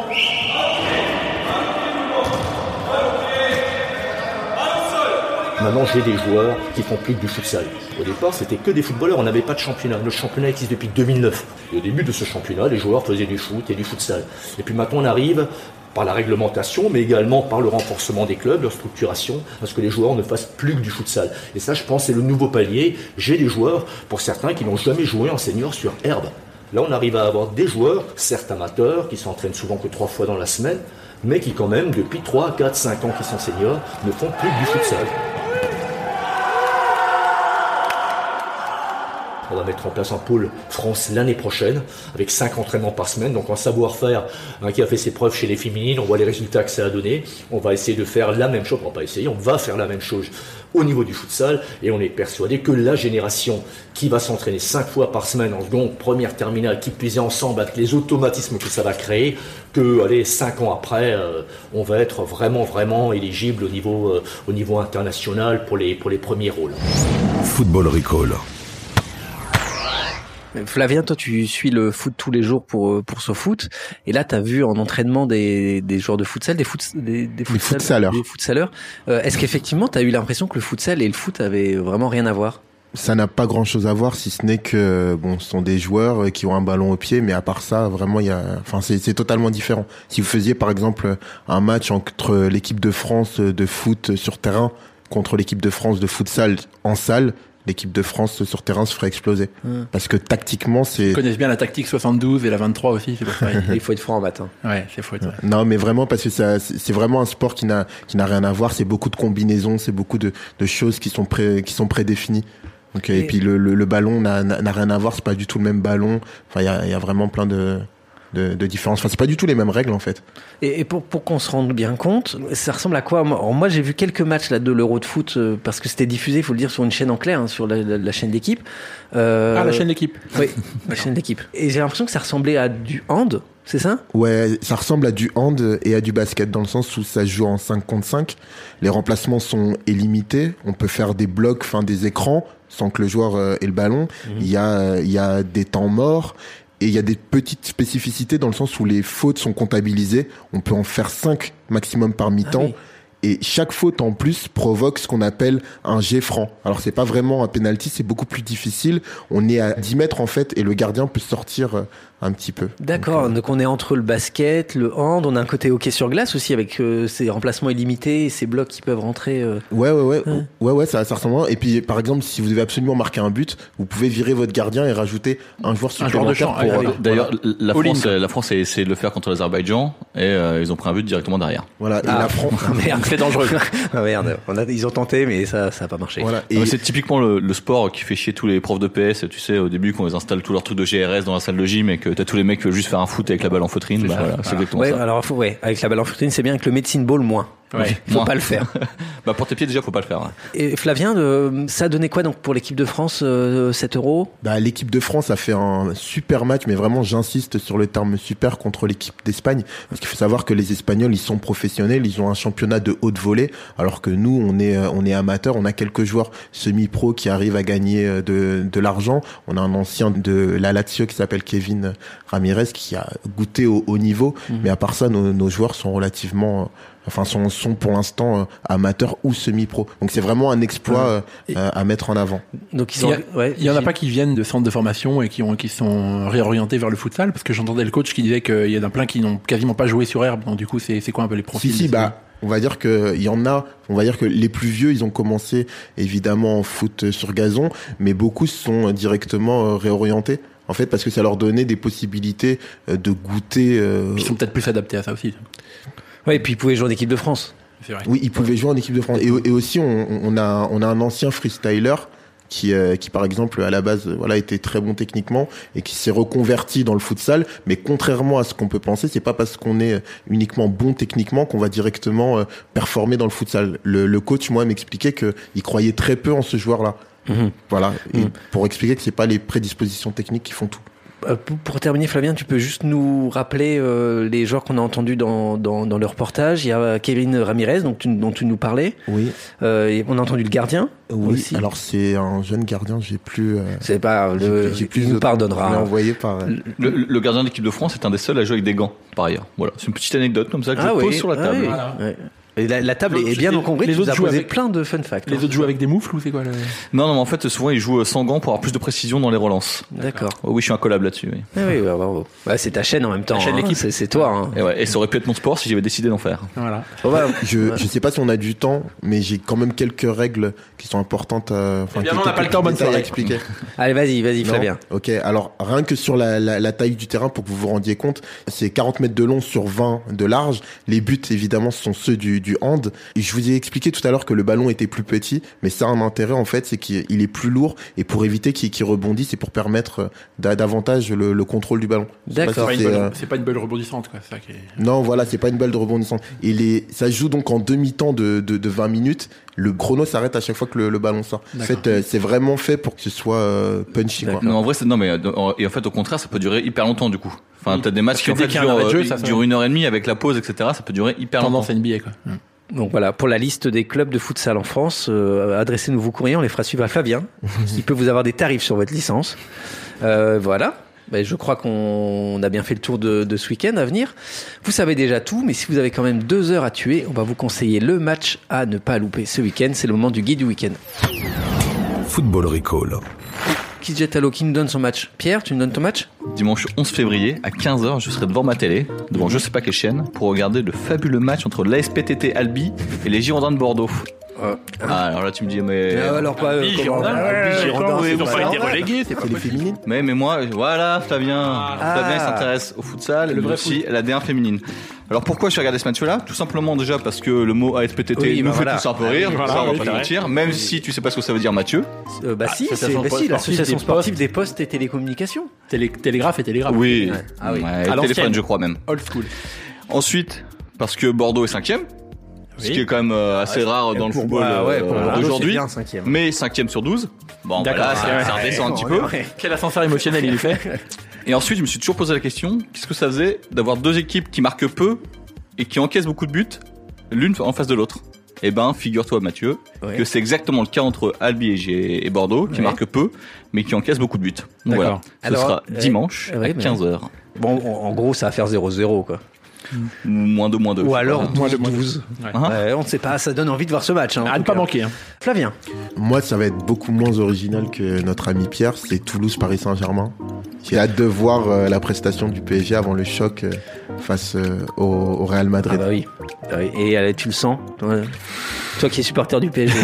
Maintenant, j'ai des joueurs qui font plus que du futsal. Au départ, c'était que des footballeurs, on n'avait pas de championnat. Le championnat existe depuis deux mille neuf. Et au début de ce championnat, les joueurs faisaient du foot et du futsal. Et puis maintenant, on arrive par la réglementation, mais également par le renforcement des clubs, leur structuration, à ce que les joueurs ne fassent plus que du futsal. Et ça, je pense, c'est le nouveau palier. J'ai des joueurs, pour certains, qui n'ont jamais joué en senior sur herbe. Là, on arrive à avoir des joueurs, certes amateurs, qui s'entraînent souvent que trois fois dans la semaine, mais qui quand même, depuis trois, quatre, cinq ans qu'ils sont seniors, ne font plus que du futsal. On va mettre en place un pôle France l'année prochaine, avec cinq entraînements par semaine, donc un savoir-faire hein, qui a fait ses preuves chez les féminines, on voit les résultats que ça a donné, on va essayer de faire la même chose, on va pas essayer, on va faire la même chose au niveau du futsal, et on est persuadé que la génération qui va s'entraîner cinq fois par semaine en seconde, première, terminale, qui puise ensemble avec les automatismes que ça va créer, que allez, cinq ans après, euh, on va être vraiment, vraiment éligible au niveau, euh, au niveau international pour les, pour les premiers rôles. Football Recall. Flavien, toi, tu suis le foot tous les jours pour pour SoFoot, et là, t'as vu en entraînement des des joueurs de futsal, des foot des des futsaleurs. Des futsaleurs. Euh, est-ce qu'effectivement, t'as eu l'impression que le futsal et le foot avaient vraiment rien à voir? Ça n'a pas grand-chose à voir, si ce n'est que bon, ce sont des joueurs qui ont un ballon au pied, mais à part ça, vraiment, il y a, enfin, c'est c'est totalement différent. Si vous faisiez par exemple un match entre l'équipe de France de foot sur terrain contre l'équipe de France de futsal en salle, l'équipe de France sur terrain se ferait exploser. Mmh. Parce que tactiquement, c'est... Ils connaissent bien la tactique soixante-douze et la vingt-trois aussi, c'est pour ça. Il faut être fort en matin. Ouais, c'est faut être... Non, mais vraiment, parce que ça, c'est vraiment un sport qui n'a, qui n'a rien à voir. C'est beaucoup de combinaisons, c'est beaucoup de, de choses qui sont pré, qui sont prédéfinies. Donc, et... et puis le, le, le ballon n'a, n'a rien à voir, c'est pas du tout le même ballon. Enfin, il y a, y a vraiment plein de... De, de différence. Enfin, c'est pas du tout les mêmes règles en fait. Et, et pour, pour qu'on se rende bien compte, ça ressemble à quoi? Alors, moi, j'ai vu quelques matchs là de l'Euro de foot euh, parce que c'était diffusé, il faut le dire, sur une chaîne en clair, hein, sur la, la, la chaîne d'équipe. Euh... Ah, la chaîne d'équipe. Oui, la chaîne d'équipe. Et j'ai l'impression que ça ressemblait à du hand, c'est ça? Ouais, ça ressemble à du hand et à du basket dans le sens où ça se joue en cinq contre cinq. Les remplacements sont illimités. On peut faire des blocs, enfin des écrans, sans que le joueur euh, ait le ballon. Mmh. Il y a, il y a des temps morts. Et il y a des petites spécificités dans le sens où les fautes sont comptabilisées. On peut en faire cinq maximum par mi-temps. Ah oui. Et chaque faute en plus provoque ce qu'on appelle un jet franc. Alors c'est pas vraiment un penalty, c'est beaucoup plus difficile. On est à dix mètres en fait et le gardien peut sortir un petit peu. D'accord, donc, euh... donc on est entre le basket, le hand, on a un côté hockey sur glace aussi avec euh, ces remplacements illimités et ces blocs qui peuvent rentrer. Euh... Ouais ouais ouais ouais ouais, ouais ça, ça ressemble. Et puis par exemple si vous devez absolument marquer un but, vous pouvez virer votre gardien et rajouter un joueur supplémentaire. Un joueur de champ. Pour, euh, D'ailleurs la France, la France a essayé de le faire contre l'Azerbaïdjan et euh, ils ont pris un but directement derrière. Voilà. Et ah, la France. Merde. C'est dangereux. Ah merde, on a, ils ont tenté, mais ça, ça a pas marché. Voilà. Et c'est typiquement le, le sport qui fait chier tous les profs de P S. Tu sais, au début, quand ils installent tous leurs trucs de G R S dans la salle de gym et que t'as tous les mecs qui veulent juste faire un foot avec la balle en feutrine, bah, voilà, c'est exactement ouais, ça. Alors, faut, ouais, avec la balle en feutrine, c'est bien, avec le medicine ball, moins. Ouais, faut moins. Pas le faire. Bah pour tes pieds déjà faut pas le faire. Ouais. Et Flavien, euh, ça a donné quoi donc pour l'équipe de France euh, cet Euro? Bah l'équipe de France a fait un super match, mais vraiment j'insiste sur le terme super contre l'équipe d'Espagne, parce qu'il faut savoir que les Espagnols ils sont professionnels, ils ont un championnat de haute volée, alors que nous on est on est amateurs, on a quelques joueurs semi-pro qui arrivent à gagner de de l'argent. On a un ancien de la Lazio qui s'appelle Kevin Ramirez qui a goûté au haut niveau, mmh. mais à part ça nos, nos joueurs sont relativement Enfin, sont, sont pour l'instant euh, amateurs ou semi-pro. Donc c'est vraiment un exploit euh, à mettre en avant. Donc ils ont, il y, a, ouais, il y en a pas qui viennent de centres de formation et qui ont qui sont réorientés vers le futsal, parce que j'entendais le coach qui disait qu'il y en a plein qui n'ont quasiment pas joué sur herbe. Donc du coup, c'est c'est quoi un peu les profils? Si si, bah on va dire que il y en a. On va dire que les plus vieux, ils ont commencé évidemment en foot sur gazon, mais beaucoup sont directement réorientés. En fait, parce que ça leur donnait des possibilités de goûter. Euh... Ils sont peut-être plus adaptés à ça aussi. Ouais, et puis ils pouvaient jouer en équipe de France. C'est vrai. Oui, ils pouvaient jouer en équipe de France. Et, et aussi, on, on a, on a un ancien freestyler qui, euh, qui par exemple, à la base, voilà, était très bon techniquement et qui s'est reconverti dans le futsal. Mais contrairement à ce qu'on peut penser, c'est pas parce qu'on est uniquement bon techniquement qu'on va directement euh, performer dans le futsal. Le, le coach, moi, m'expliquait que il croyait très peu en ce joueur-là. Mmh. Voilà. Et mmh. pour expliquer que c'est pas les prédispositions techniques qui font tout. Pour terminer, Flavien, tu peux juste nous rappeler euh, les joueurs qu'on a entendus dans, dans, dans le reportage. Il y a Kevin Ramirez, donc tu, dont tu nous parlais. Oui. Euh, et on a entendu le gardien. Oui. Aussi. Alors c'est un jeune gardien. J'ai plus. Euh, c'est pas. Le, j'ai, j'ai plus. Il nous pardonnera. On l'a envoyé par. Euh, le, le gardien de l'équipe de France est un des seuls à jouer avec des gants. Par ailleurs, voilà. C'est une petite anecdote comme ça que ah je oui. pose sur la table. Ah oui. Voilà. Ouais. Et la, la table est bien encombrée. Les tu autres nous as jouent posé avec plein de fun facts. Les hein. autres jouent avec des moufles ou c'est quoi le... Non, non, mais en fait, souvent ils jouent sans gants pour avoir plus de précision dans les relances. D'accord. Oh, oui, je suis un collab là-dessus. Oui. Ah oui, bah, bravo. Bah, c'est ta chaîne en même temps. Ta chaîne hein. l'équipe. C'est, c'est toi. Hein. Et, ouais, et ça aurait pu être mon sport si j'avais décidé d'en faire. Voilà. Oh, bah, je, ouais. je sais pas si on a du temps, mais j'ai quand même quelques règles qui sont importantes. À, enfin, eh bien, on n'a pas le temps, bonne soirée. À expliquer. Allez, vas-y, vas-y, non Flavien. Ok. Alors rien que sur la, la, la taille du terrain, pour que vous vous rendiez compte, c'est quarante mètres de long sur vingt de large. Les buts, évidemment, sont ceux du, du hand. Et je vous ai expliqué tout à l'heure que le ballon était plus petit, mais ça a un intérêt en fait, c'est qu'il est plus lourd, et pour éviter qu'il, qu'il rebondisse et pour permettre davantage le, le contrôle du ballon. D'accord. C'est pas, c'est, euh... c'est pas une balle rebondissante, quoi. C'est ça qui est... Non, voilà, c'est pas une balle de rebondissante. Et les, ça joue donc en demi-temps de, de, de vingt minutes. Le chrono s'arrête à chaque fois que le, le ballon sort. En fait, euh, c'est vraiment fait pour que ce soit euh, punchy. Quoi. Non, en vrai, c'est non, mais et en fait, au contraire, ça peut durer hyper longtemps du coup. Enfin, t'as des matchs qui en fait durent, jeu, ça durent une heure et demie avec la pause, et cetera. Ça peut durer hyper longtemps. Tendance N B A, quoi. Mmh. Donc voilà, pour la liste des clubs de futsal en France, euh, adressez-nous vos courriers, on les fera suivre à Flavien, qui peut vous avoir des tarifs sur votre licence. Euh, voilà. Ben, je crois qu'on a bien fait le tour de, de ce week-end à venir. Vous savez déjà tout, mais si vous avez quand même deux heures à tuer, on va vous conseiller le match à ne pas louper ce week-end. C'est le moment du guide du week-end. Football Recall. Qui se jette à l'eau, qui nous donne son match? Pierre, tu nous donnes ton match? Dimanche onze février, à quinze heures, je serai devant ma télé, devant je sais pas quelle chaîne, pour regarder le fabuleux match entre l'A S P T T Albi et les Girondins de Bordeaux. Euh, ah, alors là, tu me dis, mais. Ah, alors pas. Albi, Girondins, ils n'ont pas été relégués, c'est pas les féminines. Mais, mais moi, voilà, Flavien. Ah. Flavien, il s'intéresse au futsal, le vrai aussi, à la D un féminine. Alors pourquoi je vais regarder ce match-là? Tout simplement déjà parce que le mot A S P T T oui, nous bah fait voilà. tous un peu rire, voilà, ça on va oui, pas mentir, même oui. si tu sais pas ce que ça veut dire, Mathieu. Euh, bah ah, si, c'est bah si, l'association sportive des postes et télécommunications. Télé, télégraphe et télégraphe. Oui, ouais. Ah, oui. Ouais, téléphone je crois même. Old school. Ensuite, parce que Bordeaux est cinquième. Oui. Ce qui est quand même euh, assez ah, rare dans le football bah, ouais, euh, Bordeaux, d'aujourd'hui, bien, cinquième. mais cinquième sur douze. Bon, d'accord, voilà, ça, ça redescend un petit peu. Quel ascenseur émotionnel il fait. Et ensuite, je me suis toujours posé la question, qu'est-ce que ça faisait d'avoir deux équipes qui marquent peu et qui encaissent beaucoup de buts, l'une en face de l'autre? Eh ben, figure-toi, Mathieu, ouais. que c'est exactement le cas entre Albi et Bordeaux, qui ouais. marquent peu, mais qui encaissent beaucoup de buts. Donc voilà, ce Alors, sera euh, dimanche euh, à quinze heures. Bon, en gros, ça va faire zéro zéro, quoi. Moins deux, moins deux. Ou alors moins de douze. Ouais. Uh-huh. Ouais, on ne sait pas, ça donne envie de voir ce match. Hein, à ne pas manquer. Hein. Flavien. Moi, ça va être beaucoup moins original que notre ami Pierre, c'est Toulouse-Paris Saint-Germain. J'ai hâte de voir euh, la prestation du P S G avant le choc euh, face euh, au, au Real Madrid. Ah bah oui. Et allez, tu le sens ouais. Toi qui es supporter du P S G.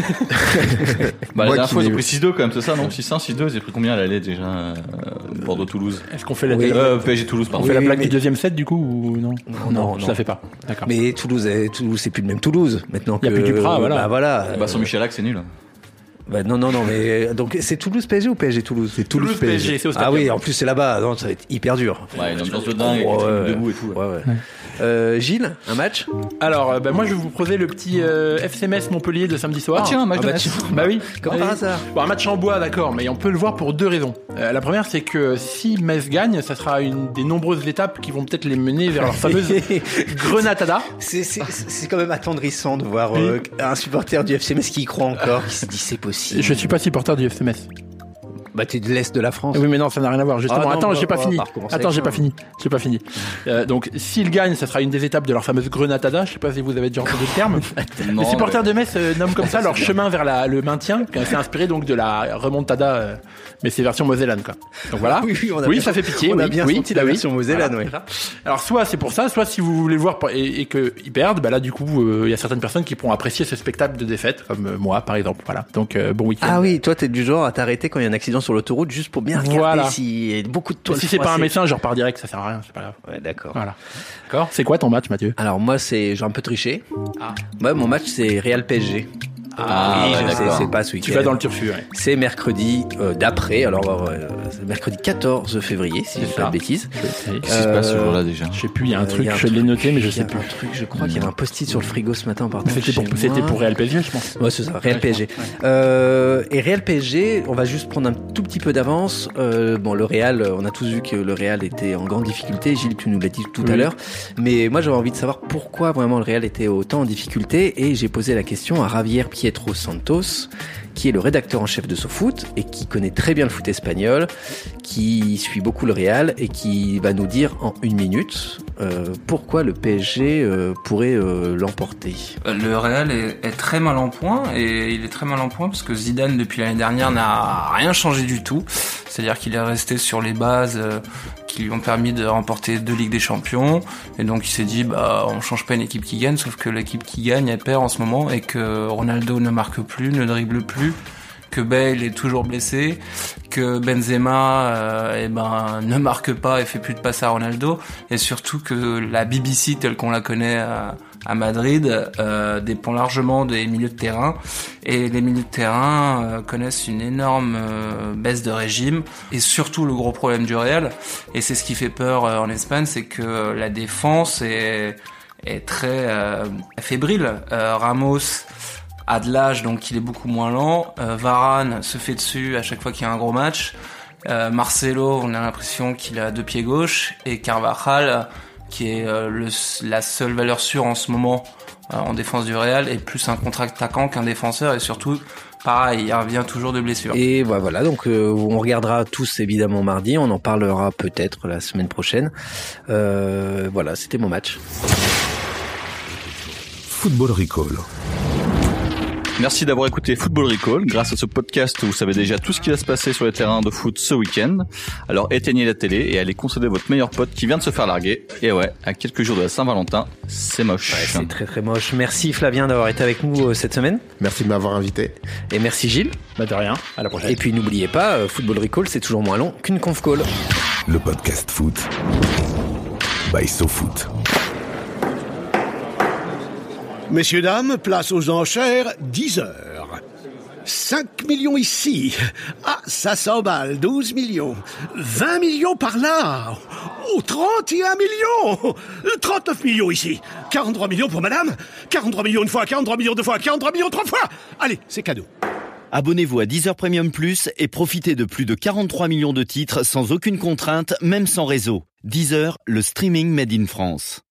bah, la dernière fois, ils ont pris six deux quand même, c'est ça, non? six un, six deux, ils ont pris combien à l'aller déjà euh, Bordeaux-Toulouse? Est-ce qu'on fait la, oui. euh, P S G-Toulouse, pardon. On fait oui, la blague mais... du deuxième set du coup ou non? Non, non, non. Je la fais pas. D'accord. Mais Toulouse, est... Toulouse, c'est plus le même Toulouse maintenant. Il n'y a plus du Prat, voilà. Bah, voilà. Bah, sans Michelac, c'est nul. Bah non non non mais donc c'est Toulouse P S G ou P S G Toulouse? C'est Toulouse, Toulouse P S G. P S G, c'est au ah oui, en plus c'est là-bas, donc ça va être hyper dur. Ouais, une ambiance de dingue, oh, ouais, ouais, debout et tout. Ouais, ouais. ouais. Euh, Gilles, un match? Alors, euh, bah, moi je vais vous proposer le petit euh, F C Metz Montpellier de samedi soir. Ah tiens, un match ah, de bah, Metz. Bah oui. Comment par hasard? Bon, un match en bois, d'accord, mais on peut le voir pour deux raisons. Euh, la première, c'est que si Metz gagne, ça sera une des nombreuses étapes qui vont peut-être les mener vers leur fameuse Grenatada. C'est, c'est, c'est quand même attendrissant de voir euh, un supporter du F C Metz qui y croit encore, qui se dit c'est possible. Je suis pas supporter du F C Metz. Bah t'es de l'Est de la France. Oui mais non ça n'a rien à voir justement. Ah, non, Attends bah, j'ai pas fini. Attends j'ai pas hein. fini. J'ai pas fini. Euh, donc s'ils gagnent ça sera une des étapes de leur fameuse Grenatada. Je sais pas si vous avez déjà entendu le terme. Non, les supporters mais... de Metz euh, nomment comme ça leur chemin vers la, le maintien. C'est inspiré donc de la remontada euh, mais c'est version mosellane quoi. Donc voilà. Oui, oui, on a oui bien, ça fait pitié. On oui, a bien oui, senti la oui. version mosellane. Voilà. Ouais. Alors soit c'est pour ça, soit si vous voulez le voir et, et que ils perdent, bah là du coup il euh, y a certaines personnes qui pourront apprécier ce spectacle de défaite comme euh, moi par exemple. Voilà. Donc euh, bon week-end. Ah oui toi t'es du genre à t'arrêter quand il y a un accident sur l'autoroute juste pour bien regarder voilà. S'il y a beaucoup de toiles. Si c'est pas un médecin, je repars direct, ça sert à rien, c'est pas grave. Ouais, d'accord. Voilà. D'accord. C'est quoi ton match, Mathieu? Alors moi, c'est j'ai un peu triché. Ah. Moi, mon match c'est Real P S G. Ah, oui, bah, je sais, c'est pas ce week-end. Tu vas dans le turfu, ouais. C'est mercredi euh, d'après, alors euh, c'est mercredi quatorze février, si je dis pas de bêtises. Qu'est-ce qui se passe ce jour-là déjà? Je sais plus, il y a un Euh, truc, il y a un je l'ai truc, noté, mais je il y sais a plus. un truc, je crois qu'il y avait un post-it sur le frigo ce matin en partant. C'était pour, chez c'était moi. pour Real P S G, je pense. Ouais, c'est ça, Real P S G. Euh, et Real P S G, on va juste prendre un tout petit peu d'avance. Euh, bon, le Real, on a tous vu que le Real était en grande difficulté. Gilles, tu nous l'as dit tout Oui. à l'heure. Mais moi, j'avais envie de savoir pourquoi vraiment le Real était autant en difficulté. Et j'ai posé la question à Javier Pietro Santos, qui est le rédacteur en chef de SoFoot et qui connaît très bien le foot espagnol, qui suit beaucoup le Real et qui va nous dire en une minute euh, pourquoi le P S G euh, pourrait euh, l'emporter. Le Real est, est très mal en point et il est très mal en point parce que Zidane depuis l'année dernière n'a rien changé du tout. C'est-à-dire qu'il est resté sur les bases euh, qui lui ont permis de remporter deux Ligues des Champions et donc il s'est dit bah on change pas une équipe qui gagne, sauf que l'équipe qui gagne elle perd en ce moment et que Ronaldo ne marque plus, ne dribble plus, que Bale est toujours blessé, que Benzema euh, eh ben ne marque pas et fait plus de passes à Ronaldo, et surtout que la B B C telle qu'on la connaît à, à Madrid euh, dépend largement des milieux de terrain, et les milieux de terrain euh, connaissent une énorme euh, baisse de régime, et surtout le gros problème du Real, et c'est ce qui fait peur euh, en Espagne, c'est que euh, la défense est, est très euh, fébrile. Euh, Ramos a de l'âge, donc il est beaucoup moins lent. Euh, Varane se fait dessus à chaque fois qu'il y a un gros match. Euh, Marcelo, on a l'impression qu'il a deux pieds gauche. Et Carvajal, qui est euh, le, la seule valeur sûre en ce moment euh, en défense du Real, est plus un contre-attaquant qu'un défenseur. Et surtout, pareil, il revient toujours de blessure. Et bah voilà, donc euh, on regardera tous évidemment mardi. On en parlera peut-être la semaine prochaine. Euh, voilà, c'était mon match. Football Recall. Merci d'avoir écouté Football Recall. Grâce à ce podcast, vous savez déjà tout ce qui va se passer sur les terrains de foot ce week-end. Alors éteignez la télé et allez consoler votre meilleur pote qui vient de se faire larguer. Et ouais, à quelques jours de la Saint-Valentin, c'est moche. Ouais, c'est très très moche. Merci Flavien d'avoir été avec nous euh, cette semaine. Merci de m'avoir invité. Et merci Gilles. Bah de rien, à la prochaine. Et puis n'oubliez pas, euh, Football Recall, c'est toujours moins long qu'une conf call. Le podcast foot by SoFoot. Messieurs, dames, place aux enchères, dix heures. cinq millions ici. Ah, ça s'emballe, douze millions. vingt millions par là. Oh, trente et un millions. trente-neuf millions ici. quarante-trois millions pour madame. quarante-trois millions une fois, quarante-trois millions deux fois, quarante-trois millions trois fois. Allez, c'est cadeau. Abonnez-vous à Deezer Premium Plus et profitez de plus de quarante-trois millions de titres sans aucune contrainte, même sans réseau. Deezer, le streaming made in France.